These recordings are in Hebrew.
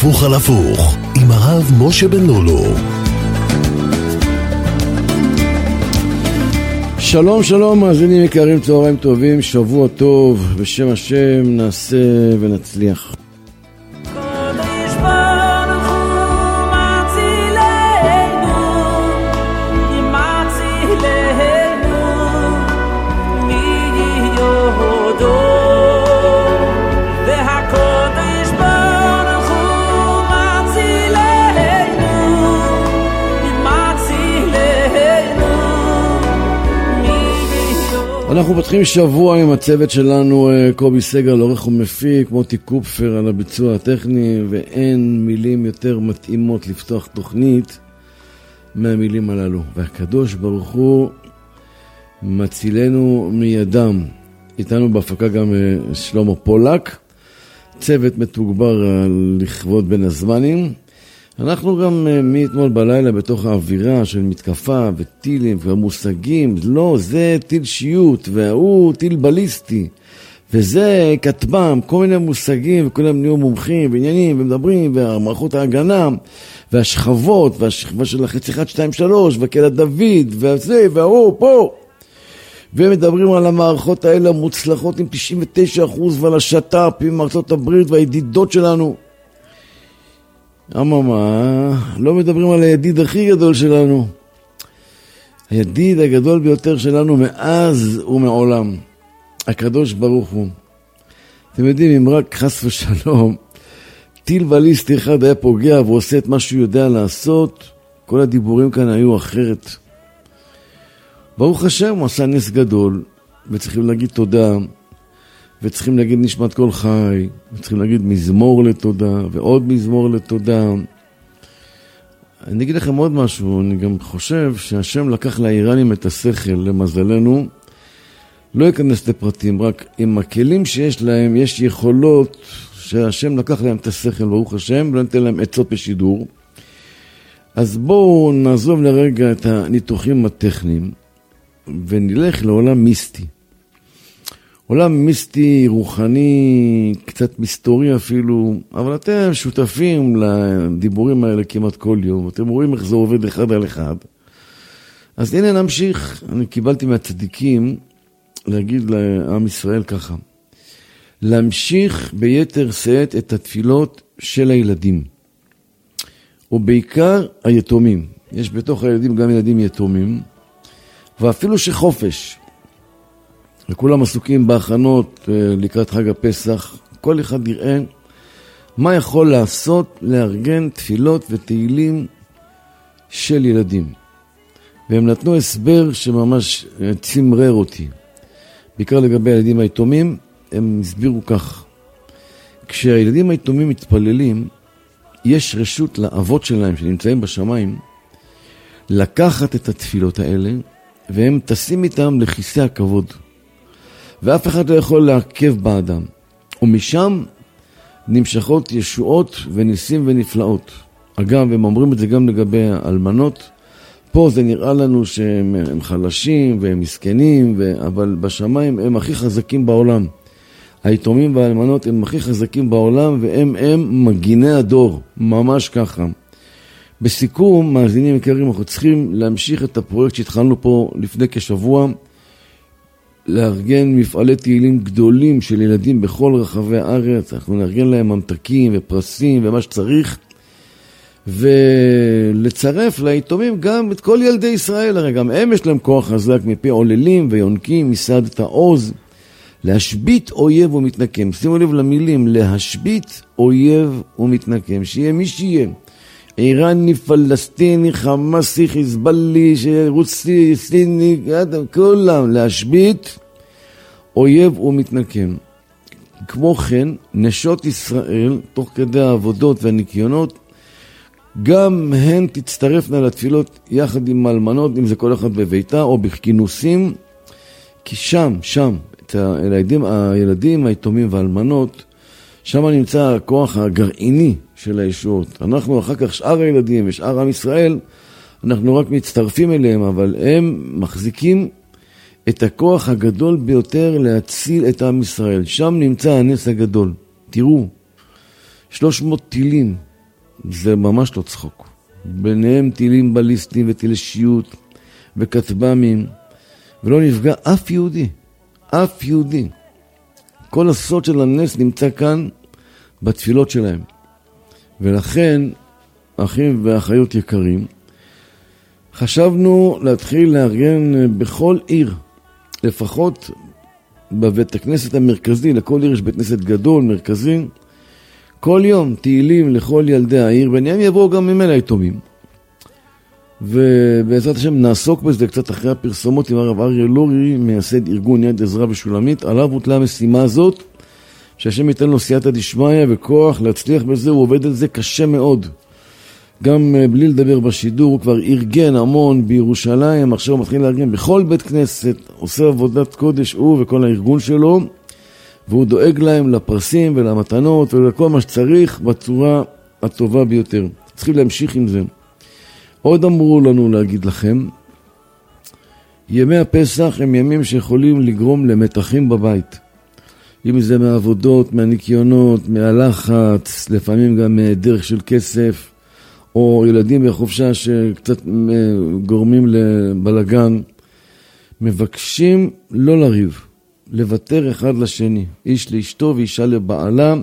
הפוך על הפוך עם הרב משה בן לולו. שלום שלום מאזינים יקרים, צהריים טובים, שבוע טוב, בשם השם נעשה ונצליח. אנחנו פותחים שבוע עם הצוות שלנו, קובי סגל, עורך ומפיק, מוטי קופפר על הביצוע הטכני, ואין מילים יותר מתאימות לפתוח תוכנית מהמילים הללו. והקדוש ברוך הוא מצילנו מידם. איתנו בהפקה גם שלמה פולק, צוות מתוגבר לכבוד בין הזמנים. אנחנו גם מאתמול בלילה בתוך האווירה של מתקפה וטילים והמושגים, לא, זה טיל שיוט והוא טיל בליסטי וזה כתבם, כל מיני מושגים וכולם נהיו מומחים ועניינים ומדברים והמערכות ההגנה והשכבות והשכבה של החצי 1, 2, 3 וכאלה דוד וזה והוא פה ומדברים על המערכות האלה המוצלחות עם 99% ועל השטאפ עם ארצות הברית והידידות שלנו. אממה, לא מדברים על הידיד הכי גדול שלנו. הידיד הגדול ביותר שלנו מאז ומעולם. הקדוש ברוך הוא. אתם יודעים, אם רק חס ושלום, טיל בליסטי אחד היה פוגע ועושה את מה שהוא יודע לעשות, כל הדיבורים כאן היו אחרת. ברוך השם, הוא עשה נס גדול, וצריכים להגיד תודה, וצריכים להגיד נשמת כל חי, וצריכים להגיד מזמור לתודה, ועוד מזמור לתודה. אני אגיד לכם עוד משהו, אני גם חושב שהשם לקח לאיראנים את השכל, למזלנו, לא ייכנס לפרטים, רק עם הכלים שיש להם, יש יכולות שהשם לקח להם את השכל, ברוך השם, ולא ניתן להם עצות בשידור. אז בואו נעזוב לרגע את הניתוחים הטכניים, ונלך לעולם מיסטי. עולם מיסטי, רוחני, קצת מסתורי אפילו, אבל אתם שותפים לדיבורים האלה כמעט כל יום, אתם רואים איך זה עובד אחד על אחד. אז הנה נמשיך, אני קיבלתי מהצדיקים להגיד לעם ישראל ככה, להמשיך ביתר שאת את התפילות של הילדים, ובעיקר היתומים. יש בתוך הילדים גם ילדים יתומים, ואפילו שחופש, וכולם עסוקים בהכנות לקראת חג הפסח, כל אחד יראה מה יכול לעשות לארגן תפילות ותהילים של ילדים. והם נתנו הסבר שממש צמרר אותי. בעיקר לגבי הילדים היתומים, הם הסבירו כך. כשהילדים היתומים מתפללים, יש רשות לאבות שלהם שנמצאים בשמיים, לקחת את התפילות האלה, והם טסים איתם לכיסא הכבוד. ואף אחד לא יכול לעכב באדם. ומשם נמשכות ישועות וניסים ונפלאות. אגב, הם אומרים את זה גם לגבי האלמנות. פה זה נראה לנו שהם חלשים והם מסכנים, אבל בשמיים הם הכי חזקים בעולם. היתומים והאלמנות הם הכי חזקים בעולם, והם מגיני הדור, ממש ככה. בסיכום, מאזינים יקרים, אנחנו צריכים להמשיך את הפרויקט שהתחלנו פה לפני כשבוע, לארגן מפעלי תהילים גדולים של ילדים בכל רחבי הארץ. אנחנו נארגן להם ממתקים ופרסים ומה שצריך, ולצרף ליתומים גם את כל ילדי ישראל. הרי גם הם יש להם כוח חזק מפי עוללים ויונקים מסעדת העוז, להשבית אויב ומתנקם. שימו לב למילים, להשבית אויב ומתנקם, שיהיה מי שיהיה, איראני, פלסטיני, חמאסי, חיזבאללי, רוסי, סיני, כולם, להשבית אויב ומתנקם. כמו כן, נשות ישראל, תוך כדי העבודות והניקיונות, גם הן תצטרפנה לתפילות יחד עם האלמנות, אם זה כל אחד בביתה או בכינוסים, כי שם, את הילדים, היתומים והאלמנות, שם נמצא הכוח הגרעיני של הישועות. אנחנו אחר כך שאר הילדים ושאר עם ישראל, אנחנו רק מצטרפים אליהם, אבל הם מחזיקים את הכוח הגדול ביותר להציל את עם ישראל. שם נמצא הנס הגדול. תראו, 300 טילים זה ממש לא צחוק. ביניהם טילים בליסטיים וטילי שיוט וכטב"מים, ולא נפגע אף יהודי. אף יהודי. כל הסוד של הנס נמצא כאן בתפילות שלהם. ולכן, אחים ואחיות יקרים, חשבנו להתחיל לארגן בכל עיר, לפחות בבית הכנסת המרכזי, לכל עיר יש בית כנסת גדול, מרכזי, כל יום תהילים לכל ילדי העיר, ביניהם יבואו גם ממילא היתומים. ובעזרת השם נעסוק בזה קצת אחרי הפרסומות עם הרב אריה לורי, מייסד ארגון יד עזרא ושולמית. עליו הוטלה המשימה הזאת, שהשם ייתן לו סייעתא דשמיא וכוח להצליח בזה. הוא עובד על זה קשה מאוד, גם בלי לדבר בשידור. הוא כבר ארגן המון בירושלים, עכשיו הוא מתחיל לארגן בכל בית כנסת, עושה עבודת קודש הוא וכל הארגון שלו, והוא דואג להם לפרסים ולמתנות ולכל מה שצריך בצורה הטובה ביותר. צריכים להמשיך עם זה. עוד אמרו לנו להגיד לכם, ימי הפסח הם ימים שיכולים לגרום למתחים בבית. אם זה מהעבודות, מהניקיונות, מהלחץ, לפעמים גם דרך של כסף, או ילדים בחופשה שקצת גורמים לבלגן. מבקשים לא לריב, לוותר אחד לשני, איש לאשתו ואישה לבעלה,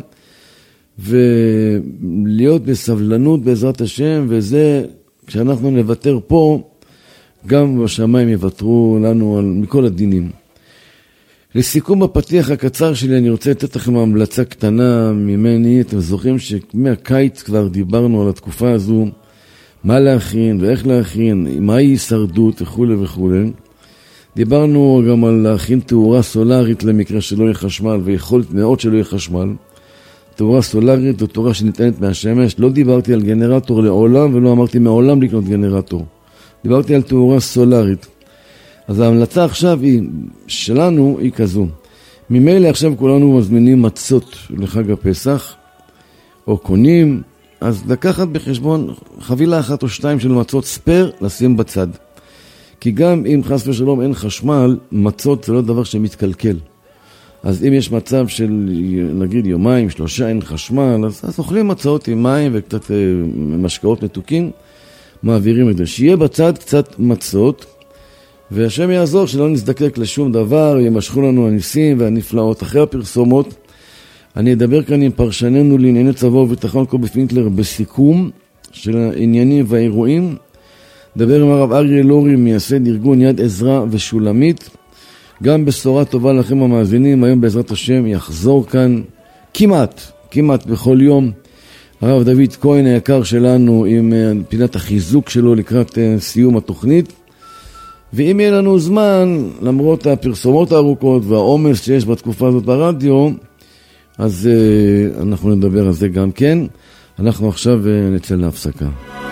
ולהיות בסבלנות בעזרת השם, וזה כשאנחנו נוותר פה, גם בשמיים יוותרו לנו מכל הדינים. לסיכום הפתיח הקצר שלי, אני רוצה לתת לכם המלצה קטנה ממני. אתם זוכרים שמהקיץ כבר דיברנו על התקופה הזו, מה להכין ואיך להכין, מהי הישרדות וכו' וכו'. דיברנו גם על להכין תאורה סולרית למקרה שלא יהיה חשמל, ויכולת מאוד שלא יהיה חשמל. תאורה סולרית זו תאורה שניתנת מהשמש. לא דיברתי על גנרטור לעולם, ולא אמרתי מעולם לקנות גנרטור. דיברתי על תאורה סולרית. אז ההמלצה עכשיו שלנו היא כזו. ממילא עכשיו כולנו מזמינים מצות לחג הפסח, או קונים, אז לקחת בחשבון חבילה אחת או שתיים של מצות ספר, לשים בצד. כי גם אם חס ושלום אין חשמל, מצות זה לא דבר שמתקלקל. אז אם יש מצב של נגיד יומיים, 3 אין חשמל, אז אוכלים מצות עם מים וקצת משקאות מתוקים, מעבירים את זה. שיהיה בצד קצת מצות, והשם יעזור שלא נזדקק לשום דבר, ימשכו לנו הניסים והנפלאות. אחרי הפרסומות, אני אדבר כאן עם פרשננו לענייני צבא וביטחון קובי פינקלר בסיכום של העניינים והאירועים. דבר עם הרב אריה לורי, מייסד ארגון יד עזרא ושולמית. גם בשורה טובה לכם המאזינים, היום בעזרת השם יחזור כאן כמעט בכל יום הרב דוד כהן היקר שלנו עם פינת החיזוק שלו לקראת סיום התוכנית. ואם יהיה לנו זמן, למרות הפרסומות הארוכות והעומס שיש בתקופה הזאת ברדיו, אז אנחנו נדבר על זה גם כן. אנחנו עכשיו נצא להפסקה.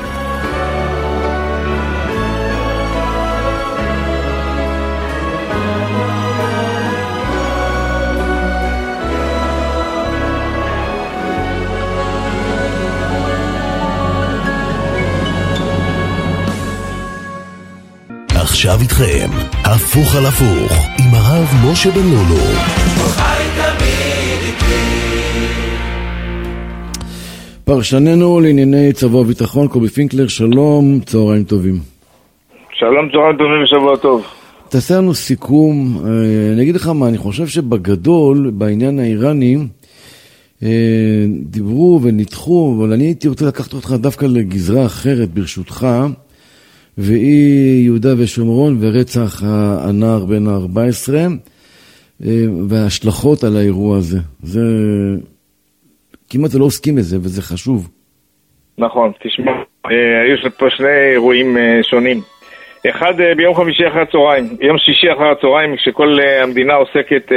עכשיו איתכם, הפוך על הפוך, עם הרב משה בן לולו. פרשננו לענייני צבא וביטחון קובי פינקלר, שלום, צהריים טובים. שלום, צהריים טובים ושבוע טוב. תעשה לנו סיכום. אני אגיד לך מה, אני חושב שבגדול, בעניין האיראני, דיברו ונדחו, אבל אני הייתי רוצה לקחת אותך דווקא לגזרה אחרת ברשותך, והיא יהודה ושומרון ורצח הנער בן ה-14 וההשלכות על האירוע הזה. זה כמעט לא עוסקים בזה וזה חשוב. נכון, תשמע, יש פה 2 אירועים שונים. אחד ביום חמישי אחר הצהריים, יום שישי אחר הצהריים, כשכל המדינה עוסקת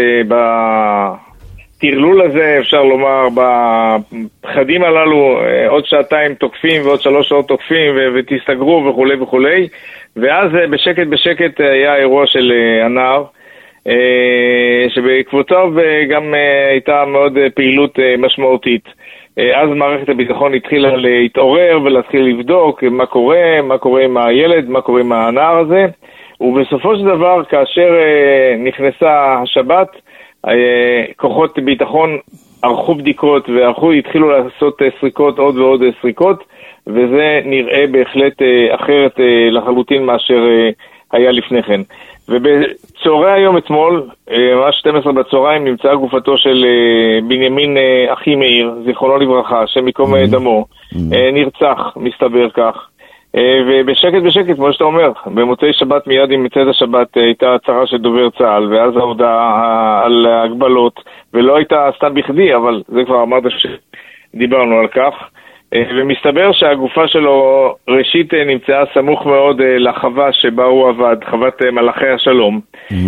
בתרלול הזה, אפשר לומר, בחדים הללו, עוד 2 תוקפים ועוד 3 שעות תוקפים ותסתגרו וכו' וכו'. ואז בשקט היה האירוע של הנער, שבעקבותיו גם הייתה מאוד פעילות משמעותית. אז מערכת הביטחון התחילה להתעורר ולהתחיל לבדוק מה קורה עם הילד, מה קורה עם הנער הזה. ובסופו של דבר, כאשר נכנסה השבת, כוחות ביטחון ערכו בדיקות והתחילו לעשות סריקות, עוד ועוד סריקות, וזה נראה בהחלט אחרת לחלוטין מאשר היה לפני כן. ובצהרי היום אתמול, ממש 12 בצהריים, נמצאה גופתו של בנימין אחי מאיר, זיכרונו לברכה, השם ייקום דמו, נרצח, מסתבר כך. ובשקט, כמו שאתה אומר, במוצאי שבת מיד עם מצאת השבת הייתה הצהרה של דובר צה"ל, ואז ההודעה על ההגבלות, ולא הייתה סתם בכדי, אבל זה כבר אמרת שדיברנו על כך. ומסתבר שהגופה שלו ראשית נמצאה סמוך מאוד לחווה שבה הוא עבד, חוות מלאכי השלום.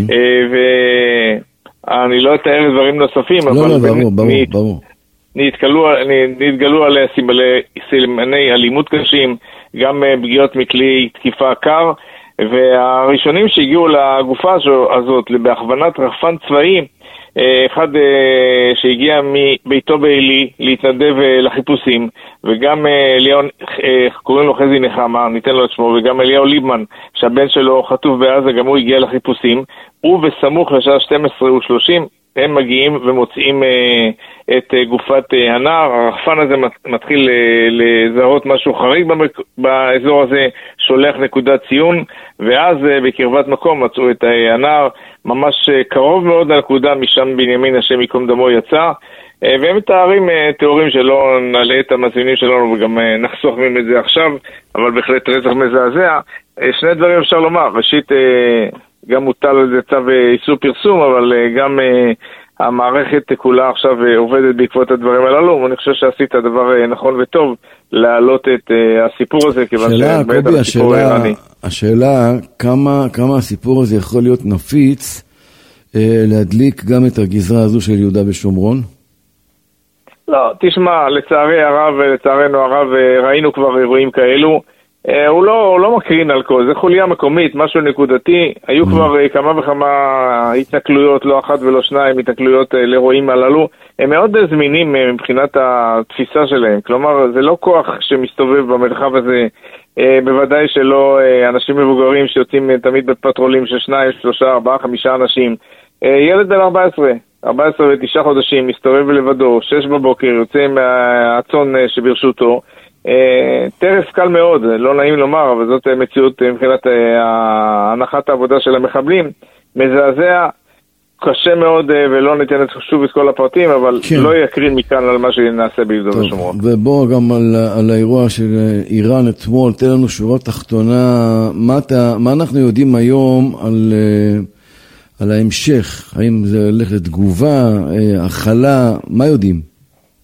ואני לא אתאר דברים נוספים, אבל ברור. נתגלו עליה סימני אלימות קשים, גם פגיעות מכלי תקיפה קר, והראשונים שהגיעו לגופה הזאת בהכוונת רחפן צבאי, אחד שהגיע מביתו בעלי להתנדב לחיפושים, וגם ליאון, קוראים לו חזי נחמה, ניתן לו את שמו, וגם אליהו ליבמן, שהבן שלו חטוף בעזה, גם הוא הגיע לחיפושים, ובסמוך לשעה 12:30 הם מגיעים ומוצאים את גופת הנער. הרחפן הזה מתחיל לזהות משהו חריג באזור הזה, שולח נקודת ציון, ואז בקרבת מקום מצאו את הנער, ממש קרוב מאוד לנקודה, משם בנימין השם ייקום דמו יצא, והם מתארים תיאורים שלא נעלה את המאזינים שלנו וגם נחסוך מהם את זה עכשיו, אבל בהחלט רצח מזעזע. שני דברים אפשר לומר, ראשית גם מוטל על זה צו איסור פרסום, אבל גם המערכת כולה עכשיו עובדת בעקבות הדברים הללו, ואני חושב שעשית דבר נכון וטוב להעלות את הסיפור הזה, כיוון שבאמת הסיפור איראני. השאלה, כמה הסיפור הזה יכול להיות נפיץ להדליק גם את הגזרה הזו של יהודה ושומרון? לא, תשמע, לצערי הרב ולצערנו הרב ראינו כבר אירועים כאלו, הוא לא מקרין על כל, זה חוליה מקומית, משהו נקודתי, היו כבר כמה וכמה התנכלויות, לא אחת ולא שניים, התנכלויות לאירועים הללו, הם מאוד זמינים מבחינת התפיסה שלהם, כלומר זה לא כוח שמסתובב במרחב הזה, בוודאי שלא אנשים מבוגרים שיוצאים תמיד בפטרולים של 2, 3, 4, 5 אנשים, ילד בן 14 ו9 חודשים מסתובב לבדו, 6 בבוקר יוצא מהצאן שברשותו, טרף קל מאוד, לא נעים לומר, אבל זאת מציאות מבחינת הנחת העבודה של המחבלים, מזעזע, קשה מאוד, ולא ניתן שוב את כל הפרטים, אבל כן. לא יקרין מכאן על מה שנעשה ביהודה ושומרון. ובוא גם על האירוע של איראן אתמול, תן לנו שורה תחתונה, מה אנחנו יודעים היום על ההמשך, האם זה הולך לתגובה, הכלה, מה יודעים?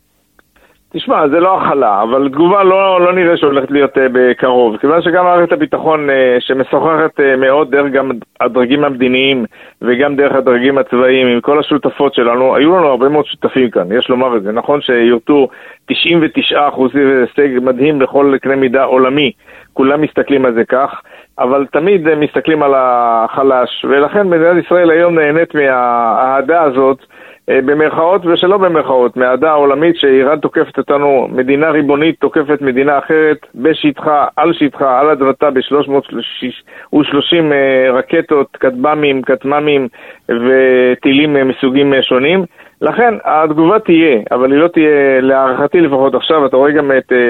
תשמע, זה לא החלה, אבל תגובה לא נראה שהולכת להיות בקרוב, כיוון שגם מערכת הביטחון שמשוחחת מאוד דרך גם הדרגים המדיניים וגם דרך הדרגים הצבאיים עם כל השותפות שלנו, היו לנו הרבה מאוד שותפים כאן, יש לומר את זה, נכון שיורתו 99% זה הישג מדהים בכל קנה מידה עולמי, כולם מסתכלים על זה כך, אבל תמיד מסתכלים על החלש, ולכן מדינת ישראל היום נהנית מהאהדה הזאת, במרכאות ושלא במרכאות, מהעדה העולמית שאיראן תוקפת אותנו, מדינה ריבונית תוקפת מדינה אחרת בשטחה, על אדמתה ב-330 רקטות, כטב"מים, כטמ"מים וטילים מסוגים שונים. לכן התגובה תהיה, אבל היא לא תהיה להערכתי לפחות עכשיו. אתה רואה גם את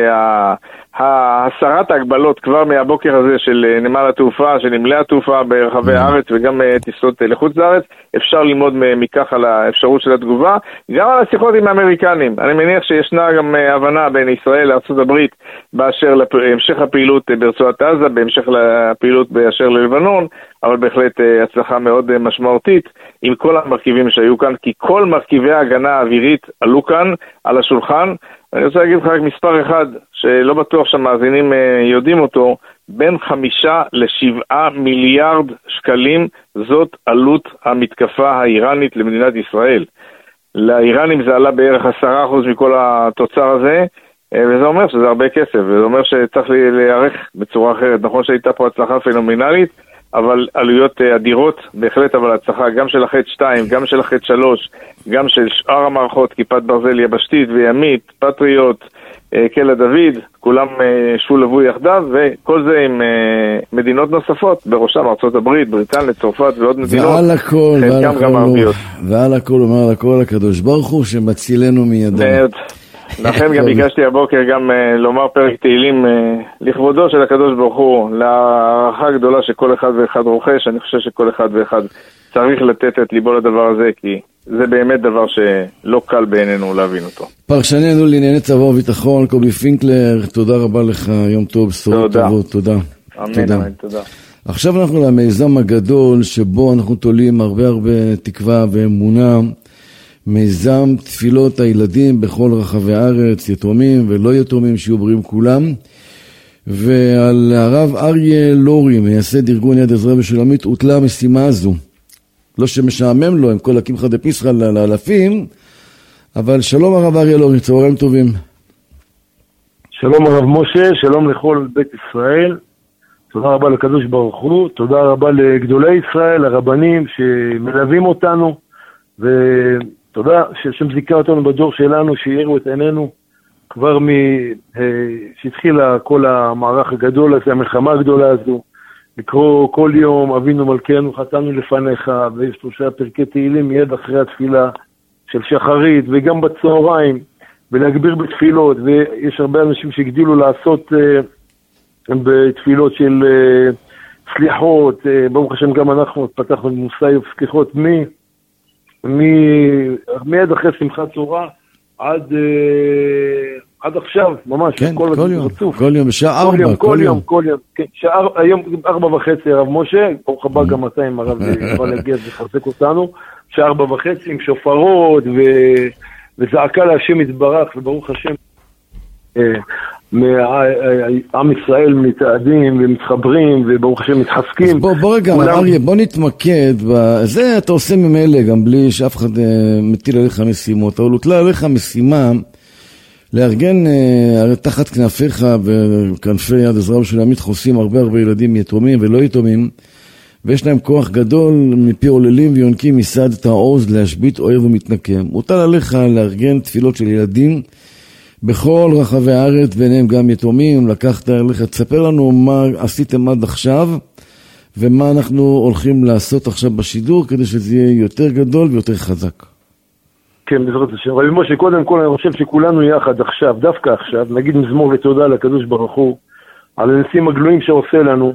הסרת ההגבלות כבר מהבוקר הזה של נמל התעופה, של נמלי התעופה ברחבי הארץ וגם טיסות לחוץ לארץ. אפשר ללמוד מכך על האפשרות של התגובה, גם על השיחות עם האמריקנים. אני מניח שישנה גם הבנה בין ישראל לארצות הברית באשר להמשך הפעילות ברצועת עזה, בהמשך לפעילות באשר ללבנון, אבל בהחלט הצלחה מאוד משמעותית עם כל המרכיבים שהיו כאן, כי כל מרכיבי ההגנה האווירית עלו כאן על השולחן. אני רוצה להגיד לך רק מספר אחד, שלא בטוח שהמאזינים יודעים אותו, בין 5 ל7 מיליארד שקלים זאת עלות המתקפה האיראנית למדינת ישראל. לאיראנים זה עלה בערך 10% מכל התוצר הזה, וזה אומר שזה הרבה כסף, וזה אומר שצריך להיערך בצורה אחרת. נכון שהייתה פה הצלחה פנומנלית, אבל עלויות אדירות, בהחלט, אבל הצלחה גם של החץ 2, גם של החץ 3, גם של שאר המערכות, כיפת ברזל יבשתית וימית, פטריוט, קהל דוד, כולם שולבו יחדיו, וכל זה עם מדינות נוספות, בראשם ארצות הברית, בריטניה, צרפת ועוד מדינות. ועל הכל אומר הכל הקדוש ברוך הוא שמצילנו מידם. לכן גם ביקשתי הבוקר גם לומר פרק תהילים לכבודו של הקדוש ברוך הוא, להערכה גדולה שכל אחד ואחד רוכש. אני חושב שכל אחד ואחד צריך לתת את ליבו לדבר הזה, כי זה באמת דבר שלא קל בעינינו להבין אותו. פרשננו לענייני צבא וביטחון, קובי פינקלר, תודה רבה לך, יום טוב, בשורות טובות, תודה. אמן, תודה. עכשיו אנחנו למיזם הגדול שבו אנחנו תולים הרבה תקווה ואמונה, מיזם תפילות הילדים בכל רחבי הארץ, יתומים ולא יתומים, שיהיו בריאים כולם. ועל הרב אריה לורי, מייסד ארגון יד עזרא ושלומית, הוטלה המשימה הזו. לא שמשעמם לו עם כל הקמחא דפסחא לאלפים, אבל שלום הרב אריה לורי, צהריים טובים. שלום הרב משה, שלום לכל בית ישראל. תודה רבה לקדוש ברוך הוא, תודה רבה לגדולי ישראל, הרבנים שמלווים אותנו, ותודה שהשם זיכה אותנו בדור שלנו, שיראו את עינינו כבר שהתחילה כל המערך הגדול הזה, המלחמה הגדולה הזו, לקרוא כל יום אבינו מלכנו חטאנו לפניך, ויש 3 פרקי תהילים מיד אחרי התפילה של שחרית, וגם בצהריים, ולהגביר בתפילות, ויש הרבה אנשים שהגדילו לעשות בתפילות של סליחות, ברוך השם גם אנחנו פתחנו מוסף סליחות מיד אחרי שמחת צהרה עד עכשיו, ממש, כן, כל יום, בשעה 4, כל יום, כן, היום 4:30, הרב משה, ברוך הבא גם אתה עם הרב יוכל להגיע וחזק אותנו, שעה 4:30 עם שופרות וזעקה להשם יתברך, וברוך השם, עם ישראל מתעדים ומתחברים, וברוך השם מתחזקים. אז בוא רגע, אריה, בוא נתמקד, זה אתה עושה ממילא, גם בלי שאף אחד מטיל עליך משימות, אבל הוטלה עליך משימה, לארגן תחת כנפיך וכנפי יד עזרא ושלומית חוסים הרבה ילדים יתומים ולא יתומים, ויש להם כוח גדול מפי עוללים ויונקים מסעד תעוז להשבית אוהב ומתנקם. הוטל עליך לארגן תפילות של ילדים בכל רחבי הארץ, ביניהם גם יתומים. לקחת עליך, תספר לנו מה עשיתם עד עכשיו ומה אנחנו הולכים לעשות עכשיו בשידור כדי שזה יהיה יותר גדול ויותר חזק. כן, בעזרת השם. רבי משה, קודם כל אני חושב שכולנו יחד עכשיו, דווקא עכשיו, נגיד מזמור ותודה לקדוש ברוך הוא על הניסים הגלויים שעושה לנו.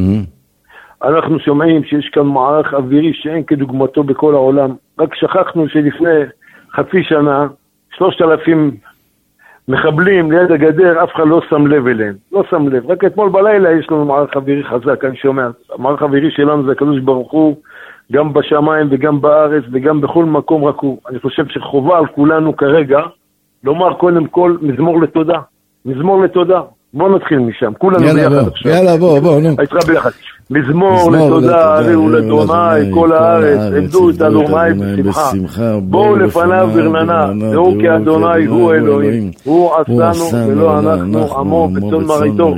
אנחנו שומעים שיש כאן מערך אווירי שאין כדוגמתו בכל העולם. רק שכחנו שלפני חצי שנה 3,000 מחבלים ליד הגדר, אף אחד לא שם לב אליהם. לא שם לב. רק אתמול בלילה יש לנו מערך אווירי חזק, אני שומע. המערך האווירי שלנו זה הקדוש ברוך הוא, גם בשמיים וגם בארץ וגם בכל מקום רק הוא. אני חושב שחובה על כולנו כרגע לומר קודם כל מזמור לתודה. מזמור לתודה. בואו נתחיל משם. כולנו ביחד עכשיו. יאללה, בוא, נו. הייתך ביחד. מזמור לתודה, הריעו לאדוני, כל הארץ, עבדו את אדוני בשמחה. בואו לפניו ברננה, ראו כי אדוני הוא אלוהים. הוא עשנו ולא אנחנו עמו בצאן מרעיתו.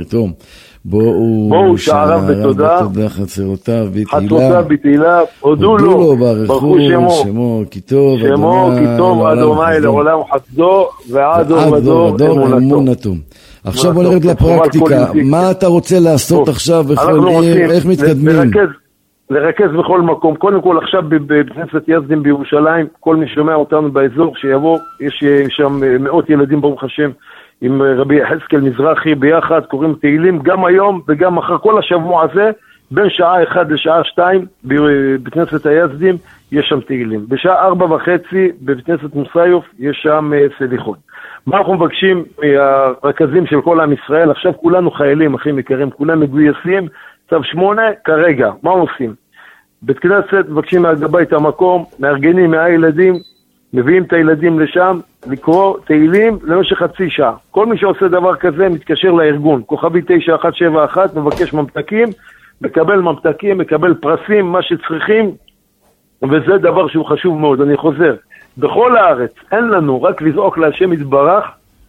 בואו שעריו בתודה, חצרותיו בתהילה, הודו לו, ברכו שמו, כי טוב אדוני לעולם חסדו ועד דור ודור אמונתו. עכשיו בוא נרד לפרקטיקה, מה אתה רוצה לעשות עכשיו בכל עיר, איך מתקדמים? לרכז בכל מקום, קודם כל עכשיו בכנסת יזדים בירושלים, כל מי שומע אותנו באזור שיבוא, יש שם מאות ילדים ברוך השם, עם רבי יחזקאל מזרחי ביחד, קוראים תהילים גם היום וגם אחר כל השבוע הזה, בין שעה 1 לשעה 2 בכנסת היזדים יש שם תהילים. בשעה 4:30 בכנסת מוסיוף יש שם סליחות. מה אנחנו מבקשים מהרכזים של כל עם ישראל? עכשיו כולנו חיילים, אחים יקרים, כולם מגויסים, צו 8 כרגע, מה עושים? בית כנסת מבקשים מהגבאי את המקום, מארגנים מהילדים, מביאים את הילדים לשם, לקרוא תהילים למשך חצי שעה. כל מי שעושה דבר כזה מתקשר לארגון, כוכבי 9171, מבקש ממתקים, מקבל ממתקים, מקבל פרסים, מה שצריכים, וזה דבר שהוא חשוב מאוד. אני חוזר, בכל הארץ אין לנו רק לזעוק להשם יתברך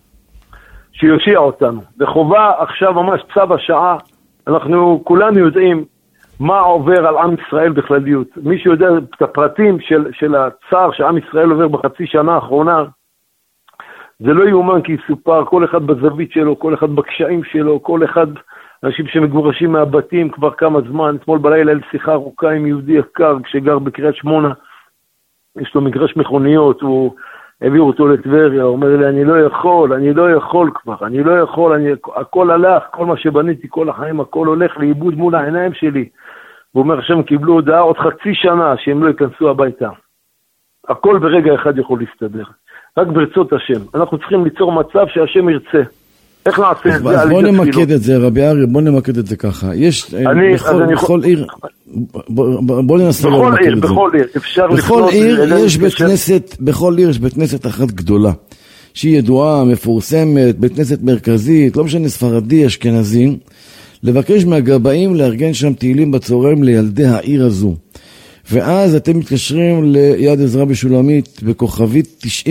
שיושיע אותנו. וחובה עכשיו ממש צו השעה, אנחנו כולנו יודעים מה עובר על עם ישראל בכלליות. מי שיודע את הפרטים של הצער שעם ישראל עובר בחצי שנה האחרונה, זה לא יאומן כי יסופר, כל אחד בזווית שלו, כל אחד בקשיים שלו, כל אחד, אנשים שמגורשים מהבתים כבר כמה זמן. אתמול בלילה היה שיחה ארוכה עם יהודי יקר שגר בקריית שמונה, יש לו מגרש מכוניות, הוא העביר אותו לטבריה, הוא אומר לי, אני לא יכול כבר, הכל הלך, כל מה שבניתי, כל החיים, הכל הולך לאיבוד מול העיניים שלי. הוא אומר, עכשיו קיבלו הודעה עוד חצי שנה שהם לא ייכנסו הביתה. הכל ברגע אחד יכול להסתדר. רק ברצות השם. אנחנו צריכים ליצור מצב שהשם ירצה. איך נעשה את זה? אז בוא נמקד את זה, רבי ארי, בוא נמקד את זה ככה. יש בכל עיר, בוא ננסה למקד את זה. בכל עיר, אפשר בכל עיר יש בית כנסת, בכל עיר יש בית כנסת אחת גדולה, שהיא ידועה, מפורסמת, בית כנסת מרכזית, לא משנה ספרדי, אשכנזי, לבקש מהגבאים לארגן שם תהילים בצהריים לילדי העיר הזו. ואז אתם מתקשרים ליד עזרא בשולמית בכוכבית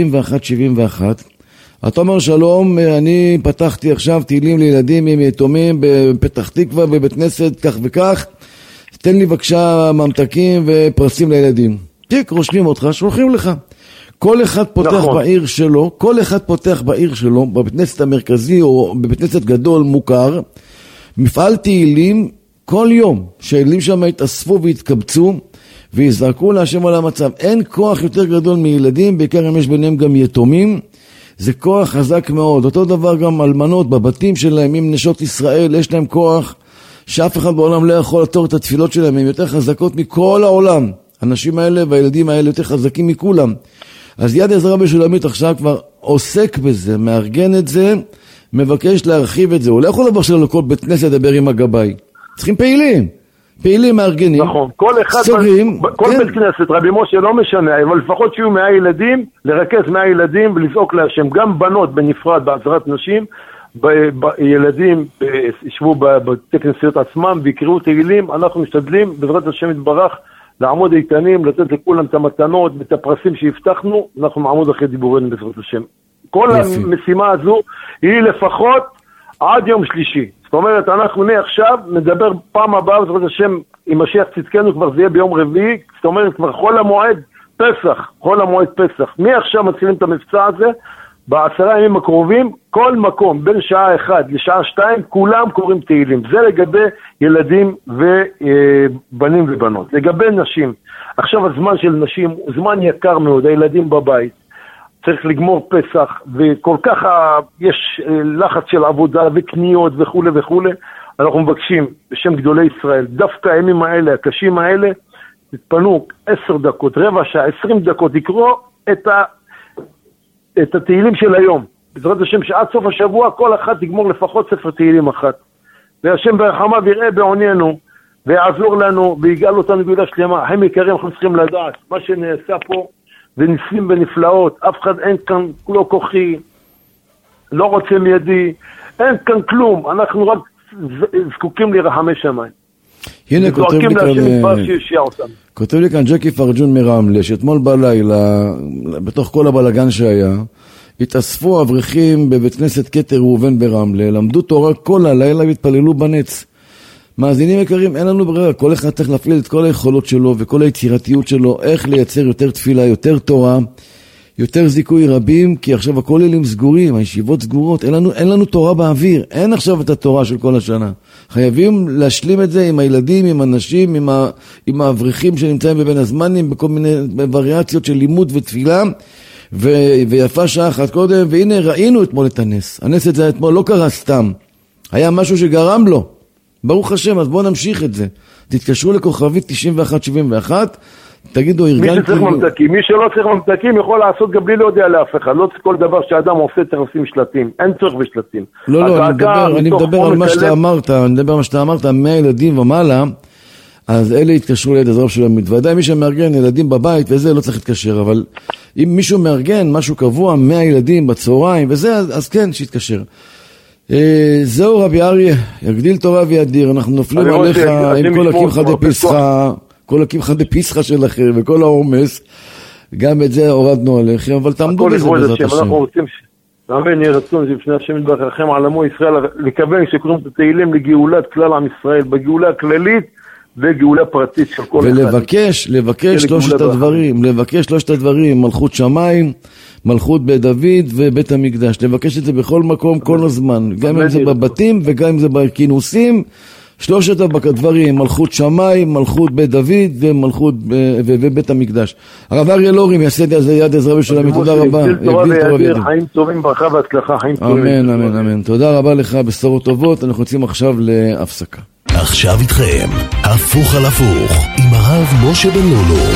9171. אתה אומר, שלום, אני פתחתי עכשיו תהילים לילדים עם יתומים בפתח תקווה בבית כנסת כך וכך, תן לי בבקשה ממתקים ופרסים לילדים. תיק, רושמים אותך, שולחים לך. כל אחד פותח בעיר שלו, בבית כנסת המרכזי או בבית כנסת גדול מוכר, מפעל תהילים כל יום, שהילדים שם יתאספו והתקבצו ויזרקו להשם על המצב. אין כוח יותר גדול מילדים, בעיקר אם יש ביניהם גם יתומים, זה כוח חזק מאוד. אותו דבר גם אלמנות בבתים שלהם, עם נשות ישראל, יש להם כוח שאף אחד בעולם לא יכול לתור את התפילות שלהם, הם יותר חזקות מכל העולם. האנשים האלה והילדים האלה יותר חזקים מכולם. אז יד עזרא בשולמית עכשיו כבר עוסק בזה, מארגן את זה, מבקש להרחיב את זה. הוא לא יכול לבוא שלו לכל בית כנסת לדבר עם הגבאי. צריכים פעילים מארגנים. נכון, כל אחד, כל בית כנסת, רבי משה לא משנה, אבל לפחות שיהיו 100 ילדים, לרכז 100 ילדים ולזעוק להשם. גם בנות בנפרד בעזרת נשים, ילדים ישבו בבתי כנסיות עצמם ויקראו תהילים. אנחנו משתדלים בעזרת השם יתברך לעמוד איתנים, לתת לכולם את המתנות ואת הפרסים שהבטחנו, אנחנו נעמוד אחרי דיבורנו בעזרת השם. כל המשימה הזו היא לפחות עד יום שלישי. זאת אומרת, אנחנו מעכשיו נדבר פעם הבאה, בעזרת השם, עם משיח צדקנו, כבר זה יהיה ביום רביעי, זאת אומרת, כבר חול המועד פסח. מעכשיו מתחילים את המבצע הזה, ב10 ימים הקרובים, כל מקום, בין שעה 1 לשעה 2, כולם קוראים תהילים. זה לגבי ילדים ובנים ובנות. לגבי נשים, עכשיו הזמן של נשים הוא זמן יקר מאוד, הילדים בבית. צריך לגמור פסח, וכל כך יש לחץ של עבודה וקניות וכו'. אנחנו מבקשים בשם גדולי ישראל, דווקא הימים האלה, הקשים האלה, תתפנו 10 דקות, רבע שעה, 20 דקות, לקרוא את התהילים של היום. בעזרת השם שעד סוף השבוע כל אחד תגמור לפחות ספר תהילים אחת. והשם ברחמיו יראה בעוננו, ויעזור לנו, ויגאל אותנו גאולה שלמה. הם יקרים, אנחנו צריכים לדעת, מה שנעשה פה, וניסים ונפלאות, אף אחד אין כאן לא כוחי, לא רוצה מידי, אין כאן כלום, אנחנו רק זקוקים לרחמי שמיים. הנה כותב לי כאן ג'קי פרג'ון מרמלה, שאתמול בלילה, בתוך כל הבלגן שהיה, התאספו אברכים בבית כנסת כתר ראובן ברמלה, למדו תורה כל הלילה והתפללו בנץ. מאזינים יקרים, אין לנו ברירה, כל אחד צריך להפעיל את כל היכולות שלו וכל היצירתיות שלו, איך לייצר יותר תפילה, יותר תורה, יותר זיכוי רבים, כי עכשיו הכוללים סגורים, הישיבות סגורות, אין לנו תורה באוויר, אין עכשיו את התורה של כל השנה. חייבים להשלים את זה עם הילדים, עם הנשים, עם האברכים שנמצאים בבין הזמנים, בכל מיני וריאציות של לימוד ותפילה, ויפה שעה אחת קודם, והנה ראינו אתמול את הנס. הנס את זה אתמול לא קרה סתם, היה משהו שגרם לו. ברוך השם, אז בואו נמשיך את זה. תתקשרו לכוכבית 9171, תגידו, ארגנתי... מי שלא צריך ממתקים יכול לעשות גם בלי להודיע לאף אחד. לא צריך כל דבר שאדם עושה צריך לשים שלטים. אין צורך בשלטים. לא, אני מדבר על מה שאתה אמרת, 100 ילדים ומעלה, אז אלה יתקשרו ליד עזרא בשולמית. ודאי מי שמארגן ילדים בבית וזה לא צריך להתקשר, אבל אם מישהו מארגן משהו קבוע, 100 ילדים בצהריים וזה, אז כן, שיתקשר. זהו רבי אריה, יגדיל תורה וידיר, אנחנו נופלים עליך עם כל הקמחא דפסחא שלכם וכל העומס, גם את זה הורדנו עליכם, אבל תעמדו בזה בעזרת השם. אנחנו רוצים אמן יהיה רצון לפני השם יתברך לכם על עמו ישראל, לקבל שקוראים את התהילים לגאולת כלל עם ישראל, בגאולה הכללית וגאולה פרטית של כל אחד. ולבקש שלושת הדברים, מלכות שמיים, מלכות בית דוד ובית המקדש. לבקש את זה בכל מקום, כל הזמן, גם אם זה בבתים וגם אם זה בכינוסים, שלושת הדברים, מלכות שמיים, מלכות בית דוד ומלכות ובית המקדש. הרב אריה לורי מייסד יד עזרא ושלום, תודה רבה. חיים טובים, ברכה והצלחה, חיים טובים. אמן, אמן, אמן. תודה רבה לך, בשורות טובות. אנחנו יוצאים עכשיו להפסקה. עכשיו איתכם, הפוך על הפוך, עם הרב משה בן לולו.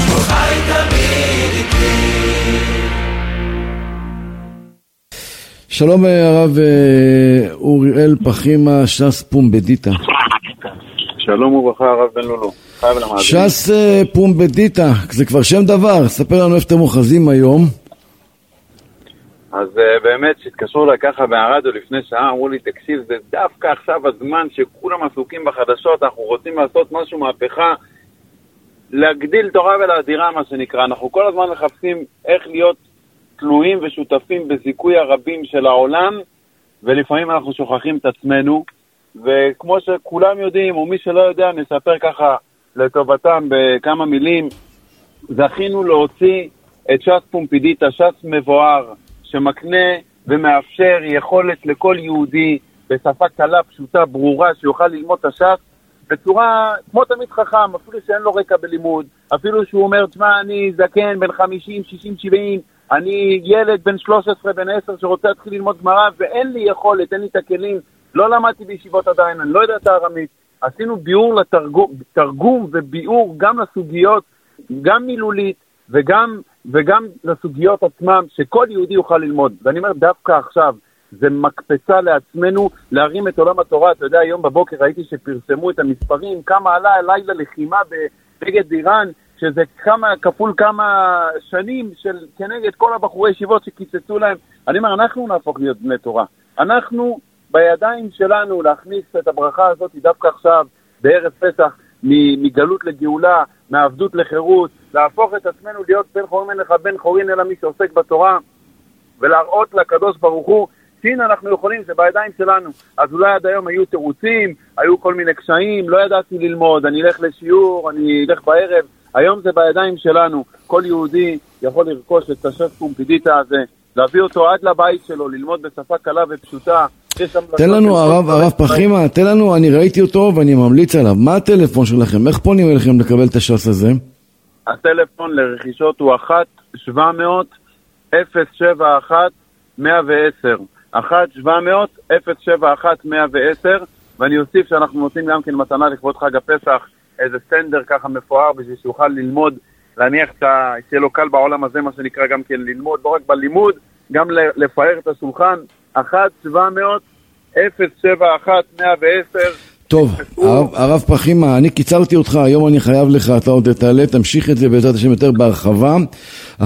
שלום הרב אוריאל פחימה, ש"ס פומבדיטה. שלום וברכה הרב בן לולו. ש"ס פומבדיטה, זה כבר שם דבר, ספר לנו איפה אתם אוחזים היום. אז באמת שהתקשרו לה ככה ברדיו לפני שעה, אמרו לי תקשיב, זה דווקא עכשיו הזמן שכולם עסוקים בחדשות, אנחנו רוצים לעשות משהו מהפכה, להגדיל תורה ולהדירה מה שנקרא, אנחנו כל הזמן מחפשים איך להיות תלויים ושותפים בזיכוי הרבים של העולם, ולפעמים אנחנו שוכחים את עצמנו, וכמו שכולם יודעים, ומי שלא יודע, נספר ככה לטובתם בכמה מילים, זכינו להוציא את ש"ס פומבדיטה, ש"ס מבואר, שמקנה ומאפשר יכולת לכל יהודי בשפה קלה, פשוטה, ברורה, שיוכל ללמוד את הש"ס בצורה כמו תמיד חכם, אפילו שאין לו רקע בלימוד, אפילו שהוא אומר, תשמע, אני זקן בן 50, 60, 70, אני ילד בן 13, בן 10 שרוצה להתחיל ללמוד גמרא ואין לי יכולת, אין לי את הכלים, לא למדתי בישיבות עדיין, אני לא יודע את הארמית. עשינו ביאור לתרגום וביאור גם לסוגיות, גם מילולית וגם לסוגיות עצמם, שכל יהודי יוכל ללמוד. ואני אומר, דווקא עכשיו, זה מקפצה לעצמנו להרים את עולם התורה. אתה יודע, היום בבוקר ראיתי שפרסמו את המספרים, כמה עלה לילה לחימה בנגד איראן, שזה כפול כמה שנים של כנגד כל הבחורי ישיבות שקיצצו להם. אני אומר, אנחנו נהפוך להיות בני תורה. אנחנו בידיים שלנו להכניס את הברכה הזאת דווקא עכשיו, בערב פסח, מגלות לגאולה, מעבדות לחירות, להפוך את עצמנו להיות בן חורין אין לך בן חורין אלא מי שעוסק בתורה, ולהראות לקדוש ברוך הוא, שהנה אנחנו יכולים, זה בידיים שלנו. אז אולי עד היום היו תירוצים, היו כל מיני קשיים, לא ידעתי ללמוד, אני אלך לשיעור, אני אלך בערב, היום זה בידיים שלנו. כל יהודי יכול לרכוש את הש"ס פומבדיטה הזה, להביא אותו עד לבית שלו, ללמוד בשפה קלה ופשוטה. תן לנו הרב פחימה, תן לנו, אני ראיתי אותו ואני ממליץ עליו. מה הטלפון שלכם? איך פונים אליכם לקבל את הש"ס הזה? הטלפון לרכישות הוא 1-700-071-110 1-700-071-110, ואני אוסיף שאנחנו נותנים גם כן מתנה לכבוד חג הפסח, איזה סטנדר ככה מפואר בשביל שיוכל ללמוד, להניח שיהיה לו קל בעולם הזה, מה שנקרא גם כן ללמוד, לא רק בלימוד, גם לפאר את השולחן. 1-700-071-110. טוב, הרב פחימה, אני קיצרתי אותך, היום אני חייב לך, אתה עוד תעלה, תמשיך את זה בעזרת השם יותר בהרחבה. 1-700-071-110,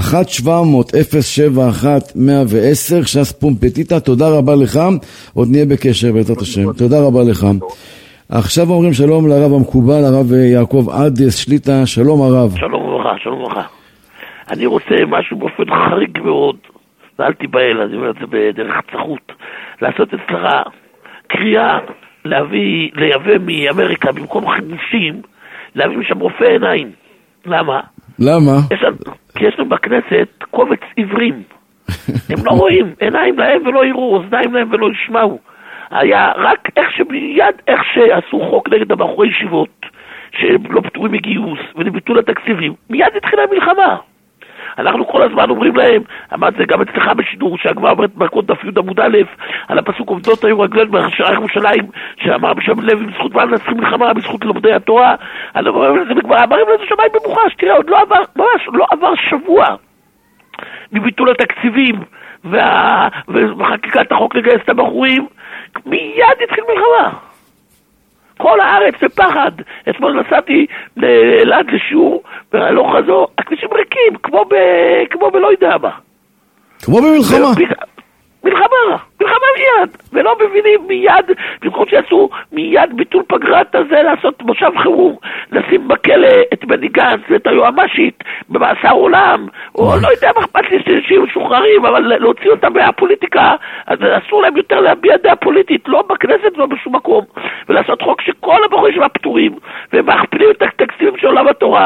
ש"ס פומבדיטה, תודה רבה לך, עוד נהיה בקשר בעזרת השם, תודה רבה לך. עכשיו אומרים שלום לרב המקובל, הרב יעקב עדס שליטה, שלום הרב. שלום וברכה, שלום וברכה. אני רוצה משהו באופן חריג מאוד, ואל תיבהל, אני אומר את זה בדרך צחות, לעשות אצלך קריאה, לייבא מאמריקה במקום חימושים, להביא משם רופא עיניים. למה? למה? כי יש לנו בכנסת קובץ עיוורים. הם לא רואים, עיניים להם ולא יראו, אוזניים להם ולא ישמעו. היה רק איך שעשו חוק נגד הבחורי ישיבות, שלא פטורים מגיוס ולביטול התקציבים, מיד התחילה המלחמה. אנחנו כל הזמן אומרים להם, אמרת זה גם אצלך בשידור, שהגמרא אומרת ברכות דף י' עמוד א', על הפסוק עובדות היו רגלינו בשערי ירושלים, שאמר בשם לוי בזכות מה נצחים מלחמה, בזכות לומדי התורה. אמרים לזה שמיים במוחש, תראה, עוד לא עבר שבוע מביטול התקציבים וחקיקת החוק לגייס את הבחורים, מיד התחיל מלחמה. כל הארץ בפחד. אתמול נסעתי לאלעד לשיעור, והלוך חזור, הכבישים ריקים, כמו בלא יודע מה. כמו במלחמה. מלחמה מיד, ולא מבינים מיד, במקום שיעשו מיד ביטול פגרת הזה, לעשות מושב חירום, לשים בכלא את בני גנץ ואת היועמ"שית במאסר עולם, או לא יודע מה אכפת לי שיהיו משוחררים, אבל להוציא אותם מהפוליטיקה, אז אסור להם יותר להביע דעה פוליטית, לא בכנסת ולא בשום מקום, ולעשות חוק שכל הבחורים שמה פטורים, ומכפילים את התקציבים של עולם התורה,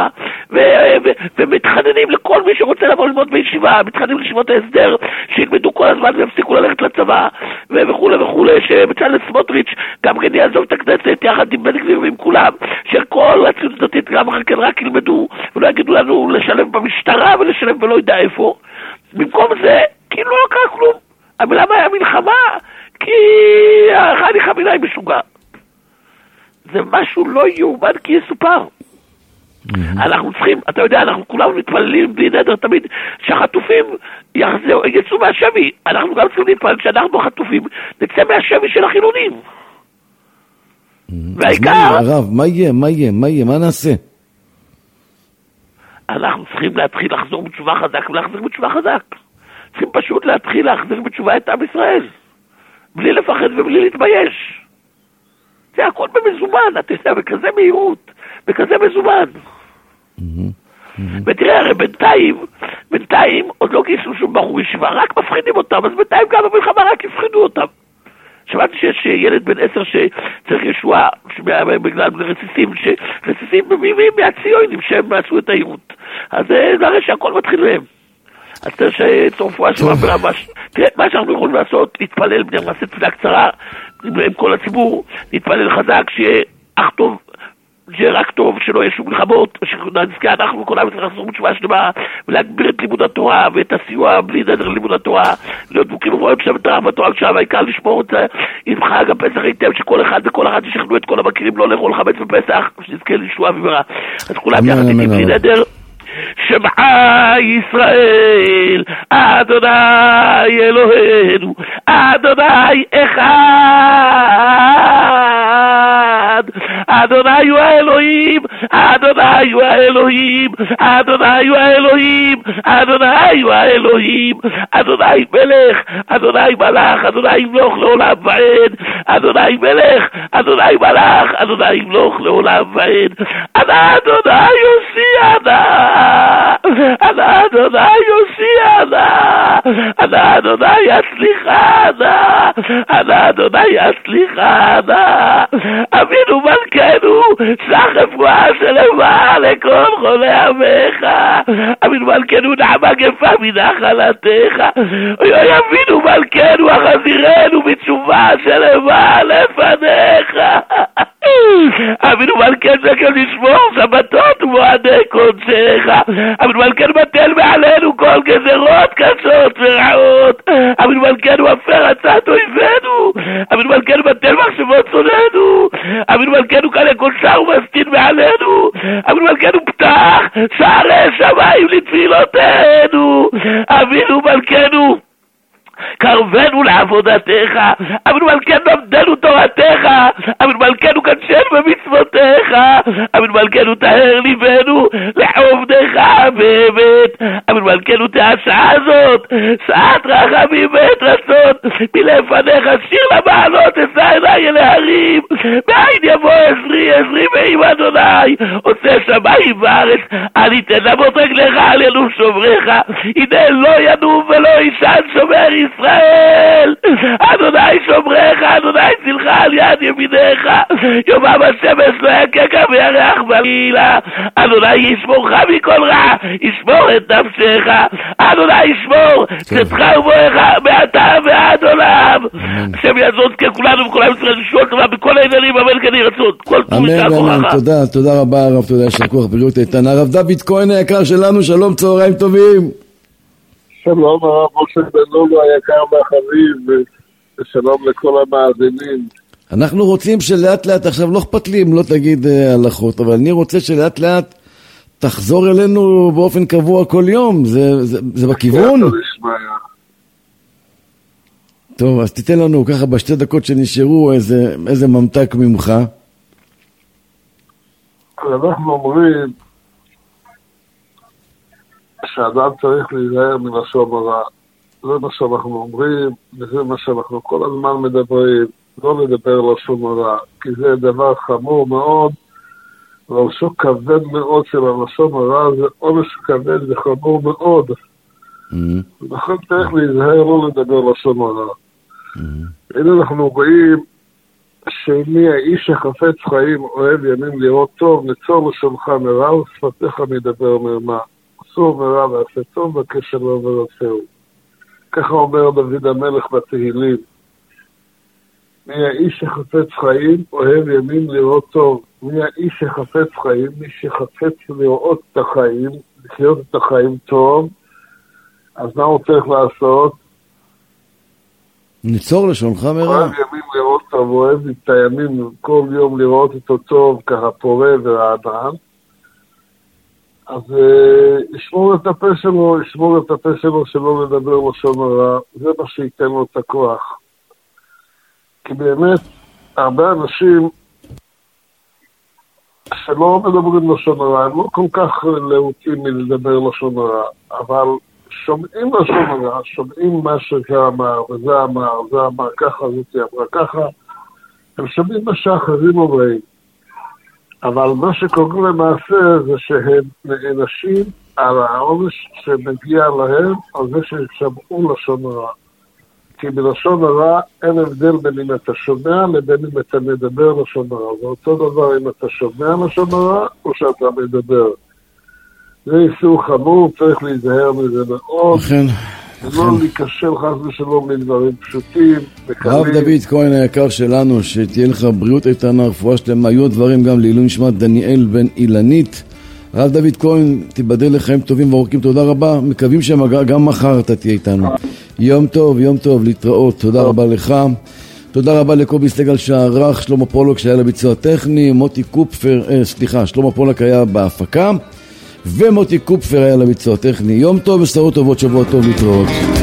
ומתחננים לכל מי שרוצה לבוא ללמוד בישיבה, מתחננים לישיבות ההסדר, שילמדו כל הזמן ויפסיקו ללכת לצבא, וכו' וכו', שבצלאל סמוטריץ' גם כן יעזוב את הכנסת יחד עם בן גביר ועם כולם, שכל הציונות הדתית גם רק ילמדו, ולא יגידו לנו לשלם במשטרה ולשלם ולא יודע איפה. במקום זה, כאילו לא קרה כלום. אבל למה היה מלחמה? כי חני חמינאי משוגע. זה משהו לא יאומן כי יסופר. אנחנו צריכים, אתה יודע, אנחנו כולנו מתפללים בלי נדר תמיד שהחטופים יצאו מהשבי. אנחנו גם צריכים להתפלל שאנחנו החטופים נצא מהשבי של החילונים. והעיקר... הרב, מה יהיה? מה נעשה? אנחנו צריכים להתחיל לחזור בתשובה חזק ולהחזיר בתשובה חזק. צריכים פשוט להתחיל להחזיר בתשובה את עם ישראל. בלי לפחד ובלי להתבייש. זה הכל במזומן, אתה יודע, בכזה מהירות, בכזה מזומן. ותראה, הרי בינתיים עוד לא גייסו שום בחור ישיבה, רק מפחידים אותם, אז בינתיים גם במלחמה רק יפחידו אותם. שמעתי שיש ילד בן 10 שצריך ישועה בגלל רסיסים מהציונים שהם עשו את העירות. אז זה הרי שהכל מתחיל מהם. אז תראה שצורפואה שמה ברמש. תראה, מה שאנחנו יכולים לעשות, להתפלל, נעשה תפילה קצרה עם כל הציבור, להתפלל חזק, שיהיה רק טוב, שלא יהיה שום מלחמות, שנזכה אנחנו וכולם צריכים לחזור בתשובה שלמה, ולהגביר את לימוד התורה, ואת הסיוע בלי נדר לימוד התורה, להיות דבוקים ורואים שם את הרב התורה עכשיו, העיקר לשמור את זה, עם חג הפסח היטב, שכל אחד וכל אחד ישכנו את כל המכירים, לא לאכול חמץ בפסח, שנזכה לישועה במהרה. אז כולם יחד איתי בלי נדר. שמעה ישראל, אדוני אלוהינו, אדוני אחד, אדוני הוא האלוהים, אדוני הוא האלוהים, אדוני הוא האלוהים, אדוני הוא האלוהים, אדוני מלך, אדוני מלך, אדוני ימלוך לעולם ועד, אדוני מלך, אדוני מלך, אדוני ימלוך לעולם ועד, אדוני יושיענה, אדוני יושיענה, אדוני יצליחנה, אדוני יצליחנה, אבינו מלכנו, שלח רפואה שלמה לכל חולי עמך, אבינו מלכנו נעמה מגפה מנחלתך, אבינו מלכנו החזירנו בתשובה שלמה לפניך, אבינו מלכנו זכר לשמור שבתות ומועדי קודשך, אבינו מלכנו בטל מעלינו כל גזרות קשות ורעות, אבינו מלכנו הפר עצת אויבינו, אבינו מלכנו בטל מחשבות שונאינו, אבינו מלכנו כאן כל שער ומסתין מעלינו, אבינו מלכנו פתח שערי שמיים לתפילותינו, אבינו מלכנו קרבנו לעבודתך, אבינו מלכנו עמדנו תורתך, אבינו מלכנו קדשנו במצוותיך, אבינו מלכנו טהר ליבנו לעובדך באמת, אבינו מלכנו תהיה השעה הזאת, שעת רחמים ועת רצון, מלפניך שיר למעלות אשא עיני אל ההרים, מאין יבוא עזרי מעם אדוני, עושה שמיים וארץ, אל יתן למות רגליך על ינום שומריך, הנה לא ינום ולא יישן שומר ישראל, אדוני שומרך, אדוני צילך על יד ימינך, יומם השמש לא יקקה וירח בלילה, אדוני ישמורך מכל רע, ישמור את נפשך, אדוני ישמור צאתך ובואך מעתה ועד עולם, השם יעזור ככולנו וכולם ישראל לשאול טובה בכל העניינים, אמן כן יהי רצון, כל טוב ושעה כוחך. תודה רבה הרב, תודה, יישר כוח, בריאות איתנה. הרב דוד כהן היקר שלנו, שלום, צהריים טובים. שלום הרב משה בן לולו היקר והחביב, ושלום לכל המאזינים. אנחנו רוצים שלאט לאט, עכשיו לא אכפת לי אם לא תגיד הלכות, אבל אני רוצה שלאט לאט תחזור אלינו באופן קבוע כל יום, זה בכיוון? טוב, אז תיתן לנו ככה בשתי דקות שנשארו איזה ממתק ממך. אנחנו אומרים שאדם צריך להיזהר מן לשון הרע. זה מה שאנחנו אומרים, וזה מה שאנחנו כל הזמן מדברים, לא לדבר לשון הרע, כי זה דבר חמור מאוד, ועונשו כבד מאוד של הלשון הרע, זה עונש כבד וחמור מאוד. לכן צריך להיזהר לא לדבר לשון הרע. הנה אנחנו רואים שמי האיש החפץ חיים אוהב ימים לראות טוב, נצור לשונך מרע ושפתיך מדבר מרמה. אסור מרע ועשה טוב בקשר לו ורפאו. ככה אומר דוד המלך בתהילים. מי האיש שחפץ חיים אוהב ימים לראות טוב. מי האיש שחפץ חיים, מי שחפץ לראות את החיים, לחיות את החיים טוב, אז מה הוא צריך לעשות? ניצור לשונך מרע. אוהב ימים לראות טוב, אוהב את הימים כל יום לראות אותו טוב, ככה פורה ורענן. אז ישמור את הפה שלו, שלא לדבר לשון הרע, זה מה שייתן לו את הכוח. כי באמת, הרבה אנשים שלא מדברים לשון הרע, הם לא כל כך להוטים מלדבר לשון הרע, אבל שומעים לשון הרע, שומעים מה שאמר, וזה אמר, ככה, זאת אמרה ככה, הם שומעים מה שאחרים אומרים. אבל מה שקורה למעשה זה שהם נענשים על העונש שמגיע להם על זה ששמעו לשון הרע. כי בלשון הרע אין הבדל בין אם אתה שומע לבין אם אתה מדבר לשון הרע. זה אותו דבר אם אתה שומע לשון הרע או שאתה מדבר. זה איסור חמור, צריך להיזהר מזה מאוד. לכן. לא להיכשל חס ושלום מדברים פשוטים, בקלים. הרב דוד כהן היקר שלנו, שתהיה לך בריאות איתנה, רפואה שלמה, היו דברים גם לעילוי נשמת דניאל בן אילנית. הרב דוד כהן, תיבדל לחיים טובים וארוכים, תודה רבה, מקווים שגם מחר אתה תהיה איתנו. יום טוב, להתראות, תודה רבה לך. תודה רבה לקובי סגל שערך, שלמה פולוק שהיה לביצוע הטכני, שלמה פולוק היה בהפקה, ומוטי קופפר היה לביצוע הטכני. יום טוב, בשורות טובות, שבוע טוב, להתראות.